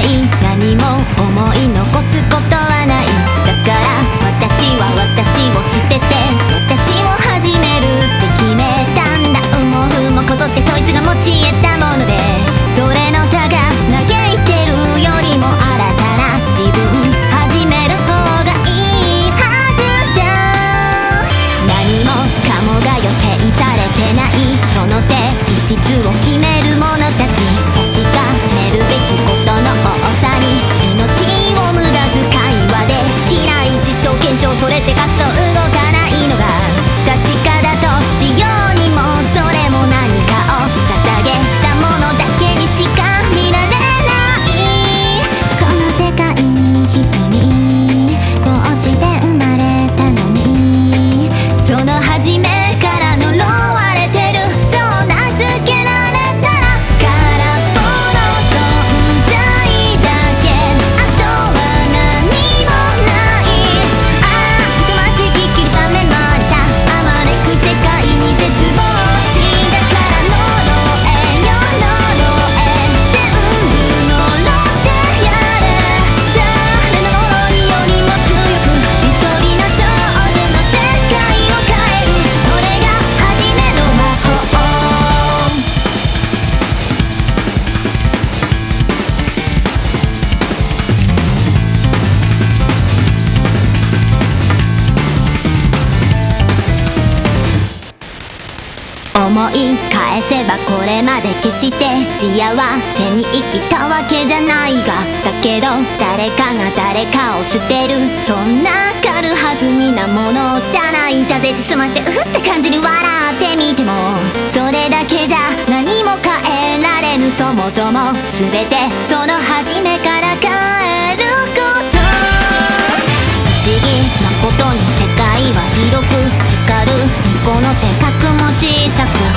い、何も思い残すことはない。だから私は私を捨てて私を始めるって決めたんだ。もふもこぞってそいつが持ち得たもので、それの他が嘆いてるよりも新たな自分始める方がいいはずだ。何もかもが予定されてない、その性質を決める者たち、確かめるべきことの多さに命を無駄遣いはできない。実証検証それって活動動かないのが確かだとしようにも、それも何かを捧げたものだけにしか見られない。この世界に一人こうして生まれたのに、その初めから呪われてる、そう名付けられたら空っぽの存在だけ、あとは何もない。ああたくましききしたメモリさ、あまねく世界に絶望し、だから呪えよ呪え、全部呪ってやれ。誰の呪いよりも強く一人の少女の世界を変える、それが初めの魔法。思い返せばこれまで決して幸せに生きたわけじゃないが、だけど誰かが誰かを捨てる、そんな軽はずみなものじゃない。挫折済ましてうふって感じに笑ってみても、それだけじゃ何も変えられぬ。そもそも全てその初めから変えること。不思議なことに世界は広く叱る、この手角も小さく